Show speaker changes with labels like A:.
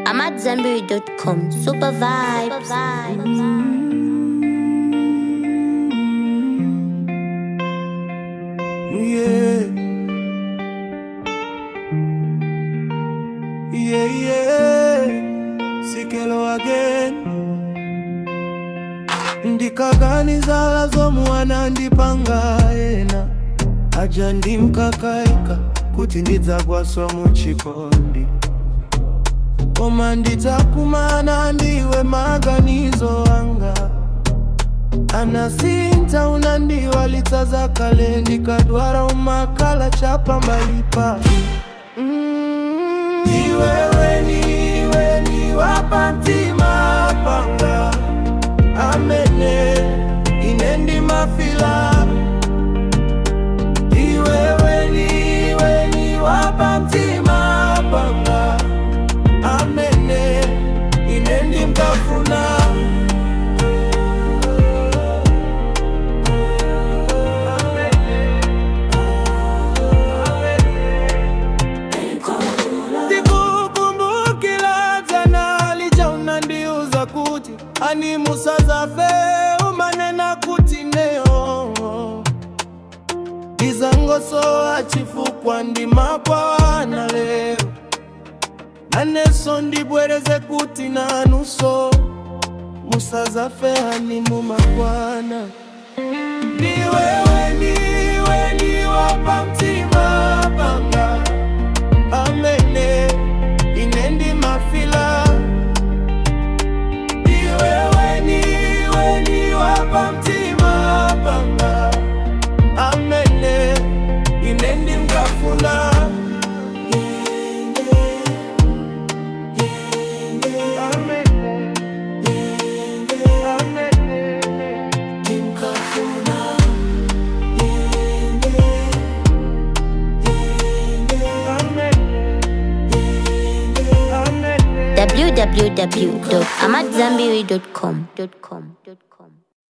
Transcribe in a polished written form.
A: AmadZanbury.com. Super vibes.
B: Yeah. Yeah, yeah. Sikelo again. Ndikaganizala zomwana ndipangayena aja ndimkakaika kuti ndidzagwaswa muchikondi koma ndidzakumana ndiwe maganizo anga anasinta unandiwalitsa zakale ndikadwara umakala chapambalipa Niwewe ni wapantima panga Amene inendi mafila Iwewe ni wapantima panga Amene inendi mkafuna Ani musazafe umanena kutineo Izangoso achifukwa ndimakwana leo Naneso ndibwereze kutina nuso Musazafe ani mumakwana Niwewe ni wapamtima panga Amene inendi mafila Wapamtima panga Amene inendi mkafuna
A: www.amadzanbury.com